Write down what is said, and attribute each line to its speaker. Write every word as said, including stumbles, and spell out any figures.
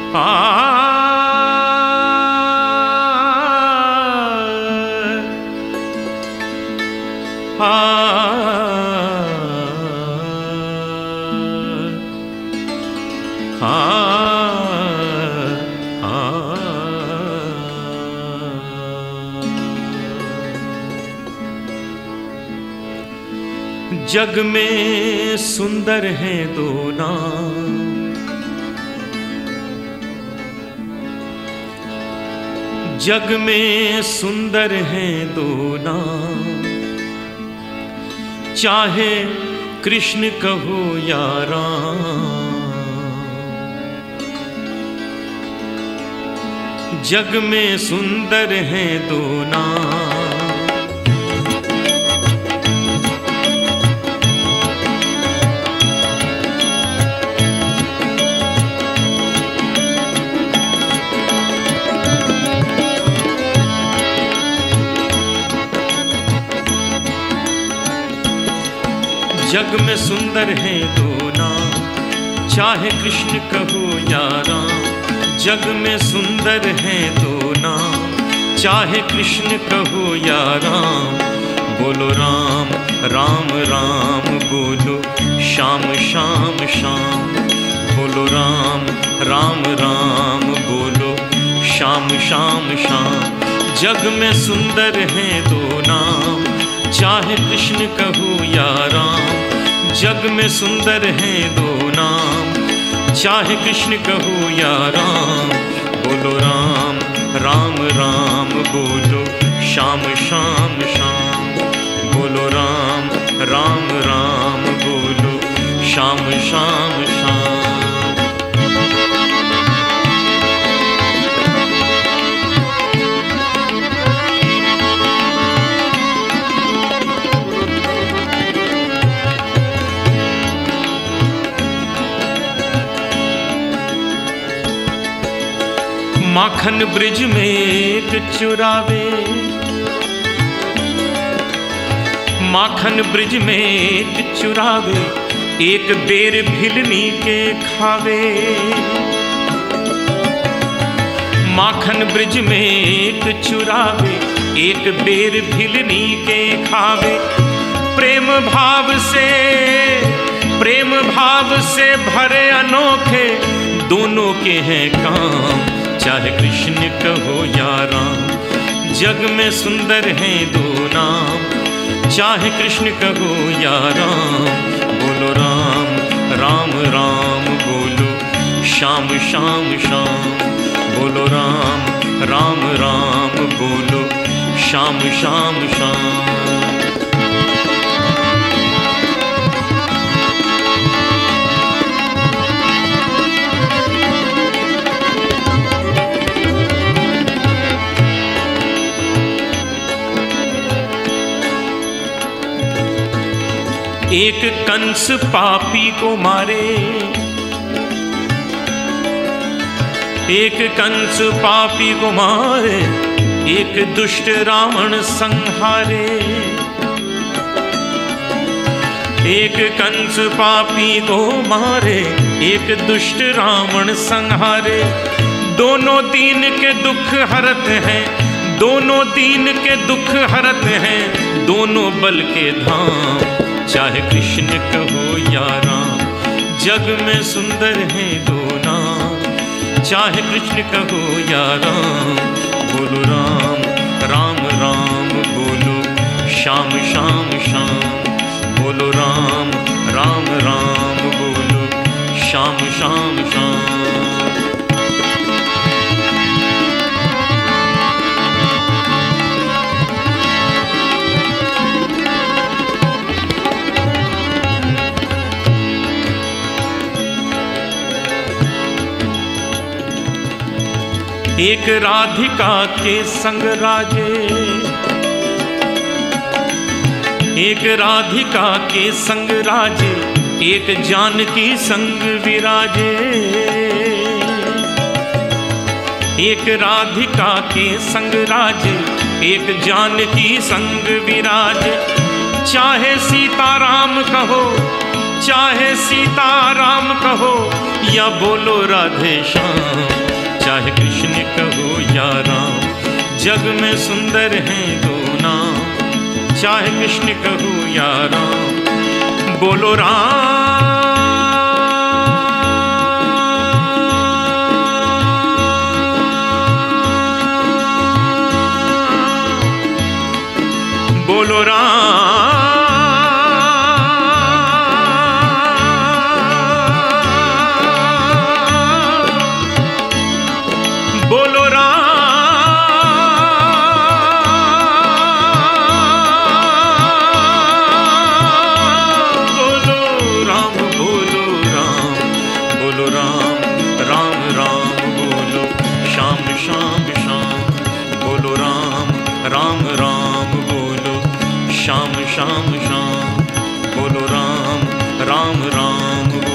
Speaker 1: जग में सुंदर हैं दो नाम, जग में सुंदर हैं दो नाम, चाहे कृष्ण कहो या राम। जग में सुंदर हैं दो नाम, जग में सुंदर हैं दो नाम, चाहे कृष्ण कहो या राम। जग में सुंदर हैं दो नाम, चाहे कृष्ण कहो या राम। बोलो राम राम राम बोलो श्याम श्याम श्याम। बोलो राम राम राम बोलो श्याम श्याम श्याम। जग में सुंदर हैं दो नाम, चाहे कृष्ण कहो या राम। जग में सुंदर हैं दो नाम, चाहे कृष्ण कहो या राम। बोलो राम राम राम बोलो श्याम श्याम श्याम। बोलो राम राम राम बोलो श्याम श्याम श्याम। माखन ब्रिज में एक चुरावे, माखन ब्रिज में एक चुरावे, एक बेर भिलनी के खावे। माखन ब्रिज में एक चुरावे, एक बेर भिलनी के खावे। प्रेम भाव से प्रेम भाव से भरे अनोखे दोनों के हैं काम, चाहे कृष्ण कहो या राम। जग में सुंदर हैं दो नाम, चाहे कृष्ण कहो या राम। बोलो राम राम राम बोलो श्याम श्याम श्याम। बोलो राम राम राम बोलो श्याम श्याम श्याम। एक कंस पापी को मारे, एक कंस पापी को मारे, एक दुष्ट रावण संहारे। एक कंस पापी को मारे, एक दुष्ट रावण संहारे। दोनों दीन के दुख हरत हैं, दोनों दीन के दुख हरत हैं, दोनों बल के धाम, चाहे कृष्ण कहो या राम। जग में सुंदर हैं दो नाम, चाहे कृष्ण कहो या राम। बोलो राम राम राम बोलो श्याम श्याम श्याम। बोलो राम राम राम बोलो श्याम श्याम श्याम। एक राधिका के संग राजे, एक राधिका के संग राजे, एक जानकी संग विराजे। एक राधिका के संग राजे, एक जानकी संग विराजे। चाहे सीताराम कहो, चाहे सीताराम कहो या बोलो राधे श्याम, चाहे कृष्ण कहो या राम। जग में सुंदर हैं दो नाम, चाहे कृष्ण कहो या राम। बोलो राम, बोलो राम, बोलो राम, बोलो राम, बोलो राम, बोलो राम, राम राम बोलो, श्याम श्याम श्याम बोलो राम, राम राम बोलो, श्याम श्याम श्याम बोलो राम, राम राम